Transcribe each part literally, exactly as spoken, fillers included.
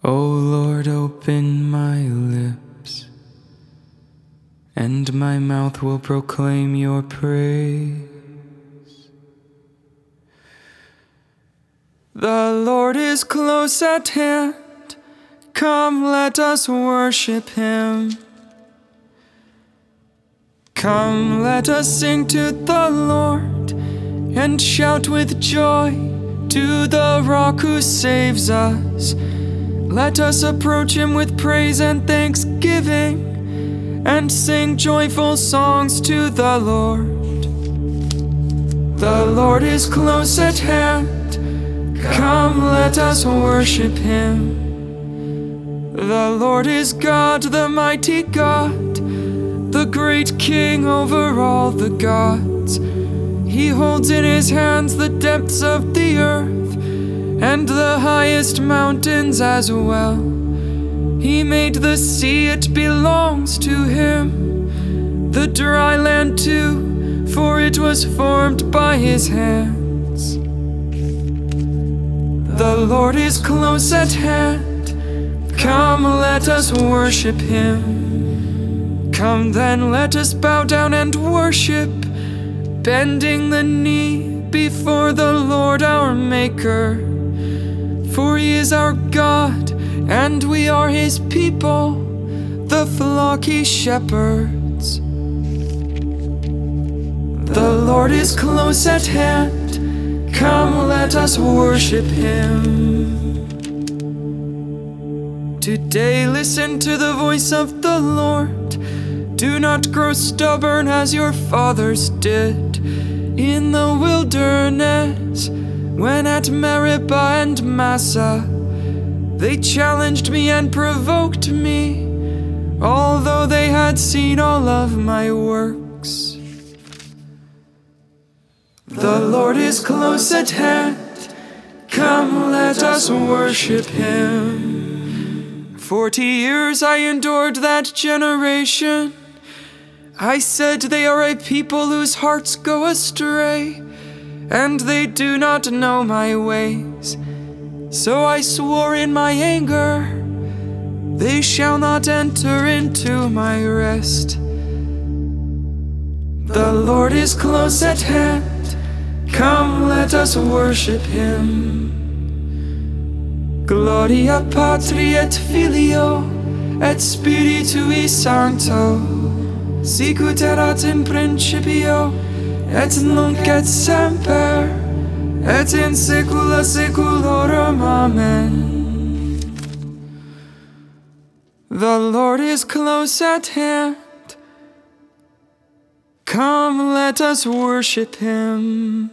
O Lord, open my lips, and my mouth will proclaim your praise. The Lord is close at hand. Come, let us worship him. Come, let us sing to the Lord, and shout with joy to the rock who saves us. Let us approach him with praise and thanksgiving, and sing joyful songs to the Lord. The Lord is close at hand. Come, let us worship him. The Lord is God, the mighty God, the great King over all the gods. He holds in his hands the depths of the earth, and the highest mountains as well. He made the sea, it belongs to him, the dry land too, for it was formed by his hands. The Lord is close at hand. Come, let us worship him. Come then, let us bow down and worship, bending the knee before the Lord our Maker. For he is our God, and we are his people, the flock he shepherds. The Lord is close at hand. Come, let us worship him. Today listen to the voice of the Lord. Do not grow stubborn as your fathers did in the wilderness, when at Meribah and Massah they challenged me and provoked me, although they had seen all of my works. The Lord is close at hand. Come, let us worship him. Forty years I endured that generation. I said, they are a people whose hearts go astray, and they do not know my ways. So I swore in my anger, they shall not enter into my rest. The Lord is close at hand. Come, let us worship him. Gloria Patri et Filio et Spiritui Sancto, sicut erat in principio et nunc et semper, et in saecula saeculorum. Amen. The Lord is close at hand. Come, let us worship him.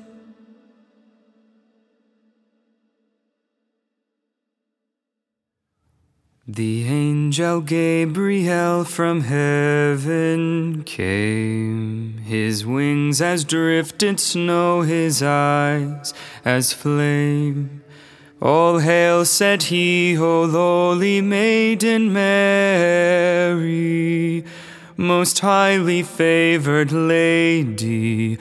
The angel Gabriel from heaven came, his wings as drifted snow, his eyes as flame. All hail, said he, O lowly maiden Mary, most highly favored lady,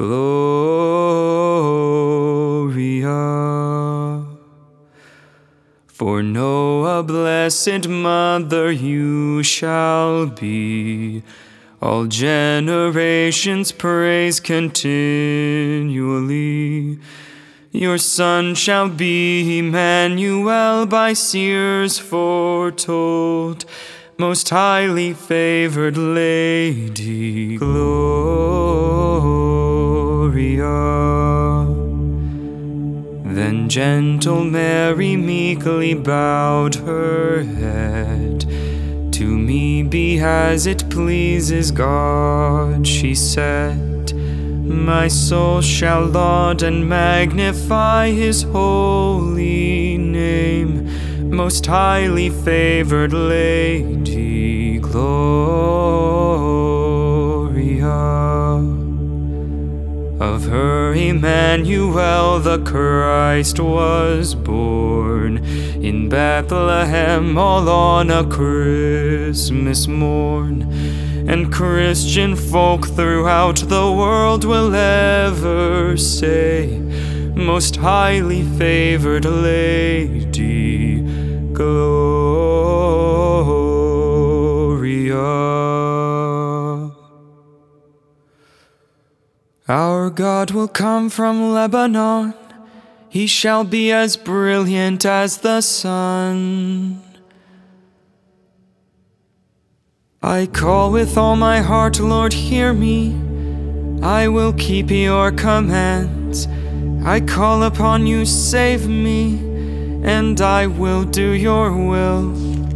Gloria. For know a blessed mother you shall be, all generations praise continually. Your son shall be Emmanuel, by seers foretold, most highly favored lady, Gloria. Then gentle Mary meekly bowed her head. To me be as it pleases God, she said. My soul shall laud and magnify his holy name, most highly favored lady, Gloria. Of her Emmanuel the Christ was born, in Bethlehem all on a Christmas morn. And Christian folk throughout the world will ever say, most highly favored lady, Gloria. Our God will come from Lebanon. He shall be as brilliant as the sun. I call with all my heart, Lord, hear me. I will keep your commands. I call upon you, save me, and I will do your will.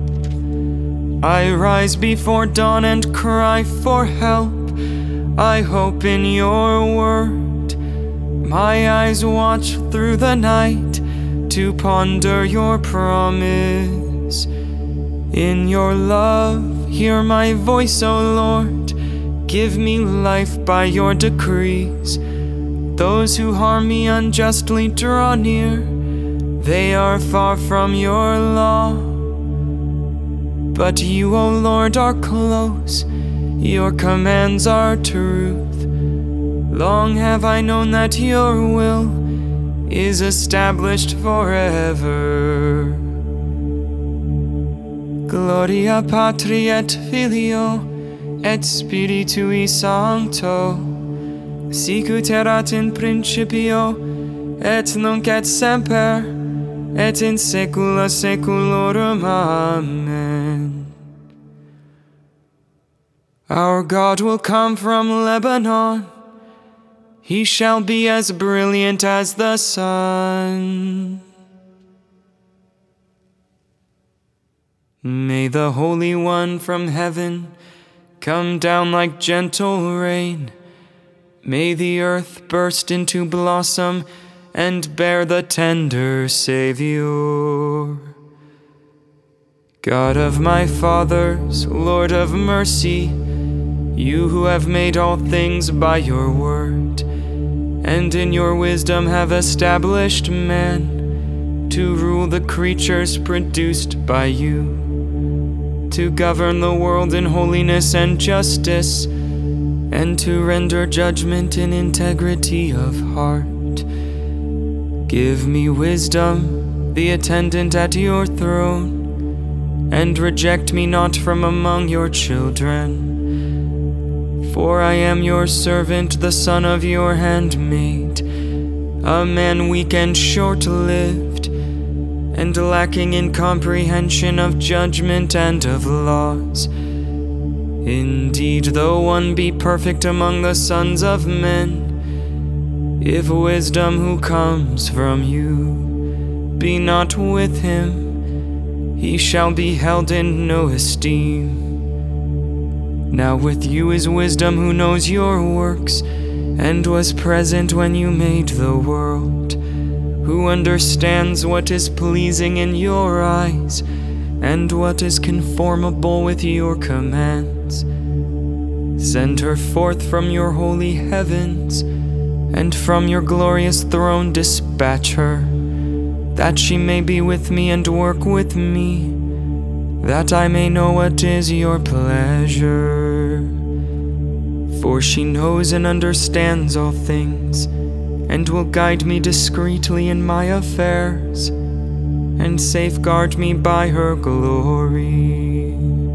I rise before dawn and cry for help. I hope in your word. My eyes watch through the night to ponder your promise. In your love, hear my voice, O Lord. Give me life by your decrees. Those who harm me unjustly draw near. They are far from your law. But you, O Lord, are close. Your commands are truth. Long have I known that your will is established forever. Gloria Patri et Filio et Spiritui Sancto, sicut erat in principio, et nunc et semper, et in saecula saeculorum. Amen. Our God will come from Lebanon. He shall be as brilliant as the sun. May the Holy One from heaven come down like gentle rain. May the earth burst into blossom and bear the tender Savior. God of my fathers, Lord of mercy, you who have made all things by your word, and in your wisdom have established man to rule the creatures produced by you, to govern the world in holiness and justice, and to render judgment in integrity of heart. Give me wisdom, the attendant at your throne, and reject me not from among your children. For I am your servant, the son of your handmaid, a man weak and short-lived, and lacking in comprehension of judgment and of laws. Indeed, though one be perfect among the sons of men, if wisdom who comes from you be not with him, he shall be held in no esteem. Now with you is wisdom who knows your works, and was present when you made the world, who understands what is pleasing in your eyes, and what is conformable with your commands. Send her forth from your holy heavens, and from your glorious throne dispatch her, that she may be with me and work with me, that I may know what is your pleasure. For she knows and understands all things, and will guide me discreetly in my affairs, and safeguard me by her glory.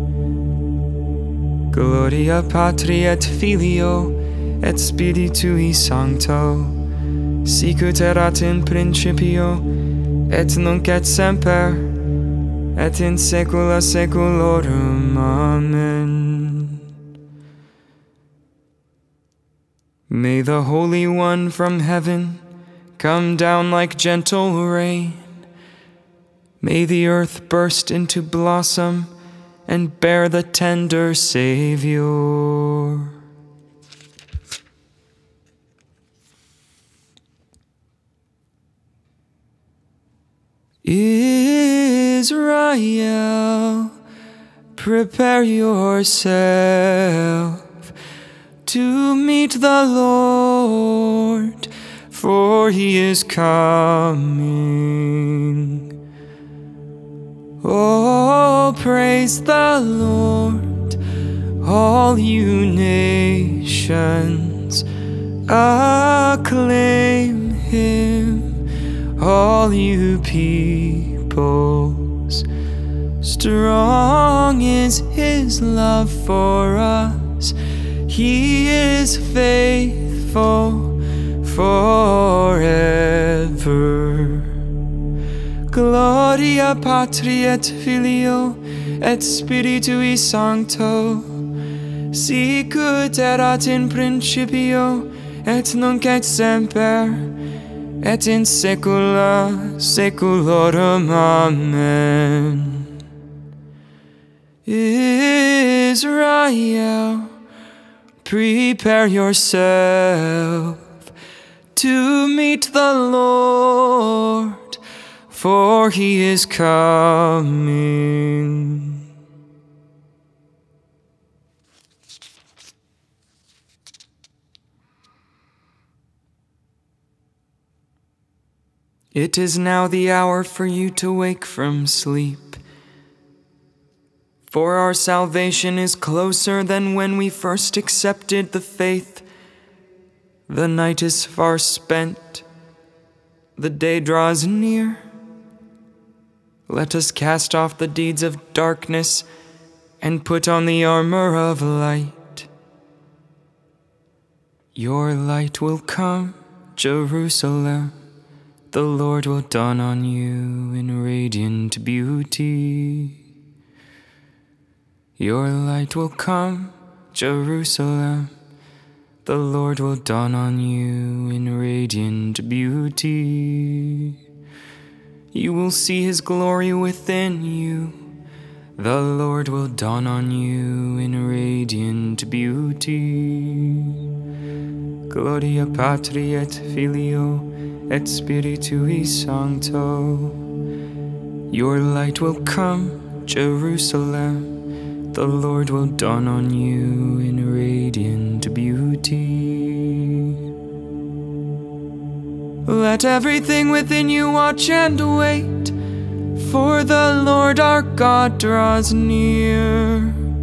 Gloria Patri et Filio et Spiritui Sancto, sicut erat in principio, et nunc et semper, et in saecula saeculorum. Amen. May the Holy One from heaven come down like gentle rain. May the earth burst into blossom and bear the tender Savior. Israel, prepare yourself to meet the Lord, for he is coming. Oh, praise the Lord, all you nations, acclaim him, all you people. trials. Strong is his love for us. He is faithful forever. Gloria Patri et Filio et Spiritui Sancto, sicut erat in principio et nunc et semper et in saecula saeculorum. Amen. Israel, prepare yourself to meet the Lord, for he is coming. It is now the hour for you to wake from sleep, for our salvation is closer than when we first accepted the faith. The night is far spent, the day draws near. Let us cast off the deeds of darkness and put on the armor of light. Your light will come, Jerusalem. The Lord will dawn on you in radiant beauty. Your light will come, Jerusalem. The Lord will dawn on you in radiant beauty. You will see his glory within you. The Lord will dawn on you in radiant beauty. Gloria Patri et Filio et Spiritui Sancto. Your light will come, Jerusalem. The Lord will dawn on you in radiant beauty. Let everything within you watch and wait, for the Lord our God draws near.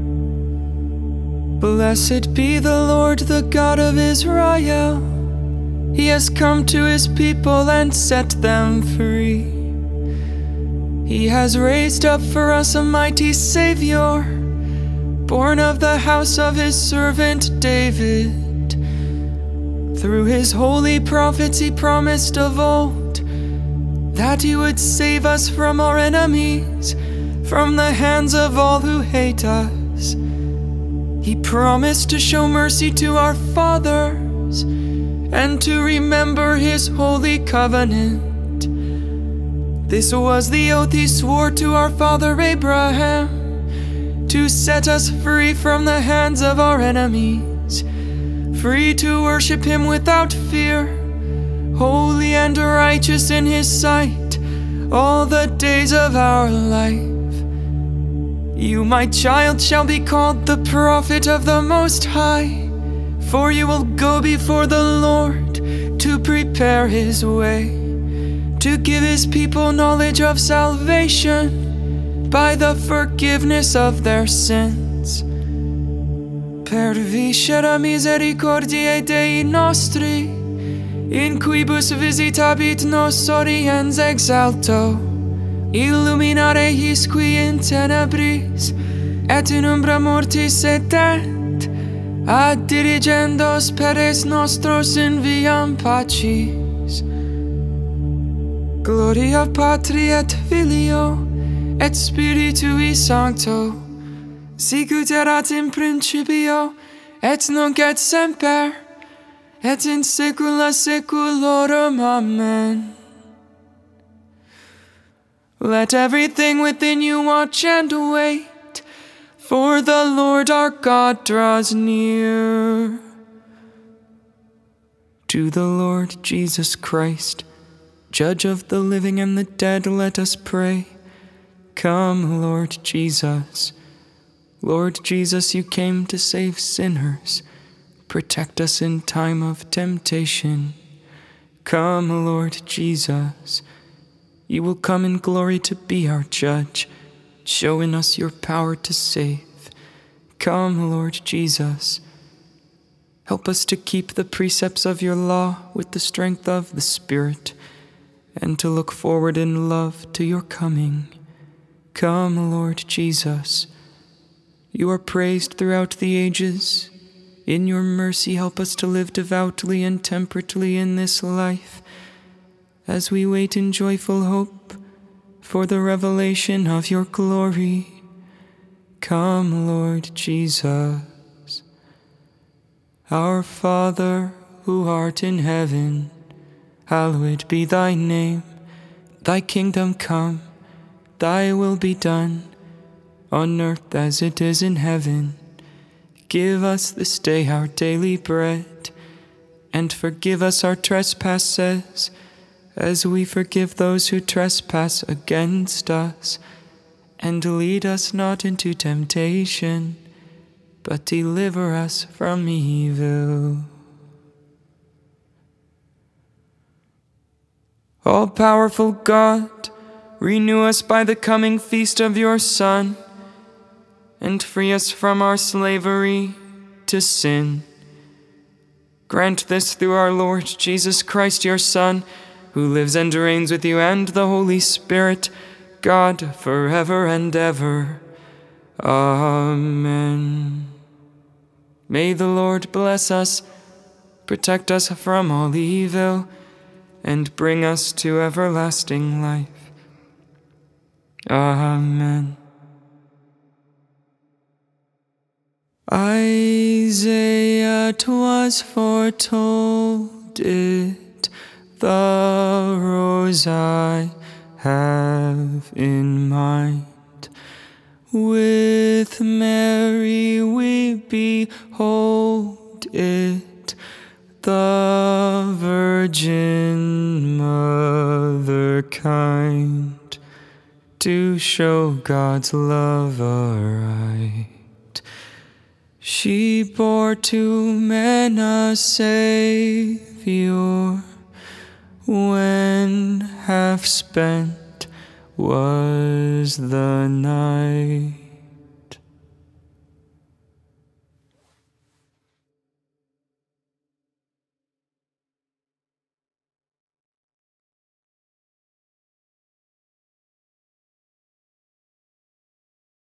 Blessed be the Lord, the God of Israel. He has come to his people and set them free. He has raised up for us a mighty Savior, born of the house of his servant David. Through his holy prophets he promised of old that he would save us from our enemies, from the hands of all who hate us. He promised to show mercy to our fathers and to remember his holy covenant. This was the oath he swore to our father Abraham, to set us free from the hands of our enemies, free to worship him without fear, holy and righteous in his sight, all the days of our life. You, my child, shall be called the prophet of the Most High, for you will go before the Lord to prepare his way, to give his people knowledge of salvation by the forgiveness of their sins. Per viscera misericordiae Dei nostri, in quibus visitabit nos oriens exalto, illuminare his qui in tenebris et in umbra mortis sedet, ad dirigendos peres nostros in viam pacis. Gloria Patri et Filio et Spiritui Sancto, sicut erat in principio et nunc et semper et in saecula saeculorum. Amen. Let everything within you watch and wait, for the Lord our God draws near. To the Lord Jesus Christ, Judge of the living and the dead, let us pray. Come, Lord Jesus. Lord Jesus, you came to save sinners. Protect us in time of temptation. Come, Lord Jesus. You will come in glory to be our judge. Show in us your power to save. Come, Lord Jesus. Help us to keep the precepts of your law with the strength of the Spirit, and to look forward in love to your coming. Come, Lord Jesus. You are praised throughout the ages. In your mercy, help us to live devoutly and temperately in this life, as we wait in joyful hope for the revelation of your glory. Come, Lord Jesus. Our Father, who art in heaven, hallowed be thy name. Thy kingdom come, thy will be done, on earth as it is in heaven. Give us this day our daily bread, and forgive us our trespasses, as we forgive those who trespass against us. And lead us not into temptation, but deliver us from evil. All-powerful God, renew us by the coming feast of your Son, and free us from our slavery to sin. Grant this through our Lord Jesus Christ, your Son, who lives and reigns with you and the Holy Spirit, God, forever and ever. Amen. May the Lord bless us, protect us from all evil, and bring us to everlasting life. Amen. Isaiah 'twas foretold it, the rose I have in mind. With Mary we behold it, the Virgin Mother kind, to show God's love aright. She bore to men a Savior, when half spent was the night.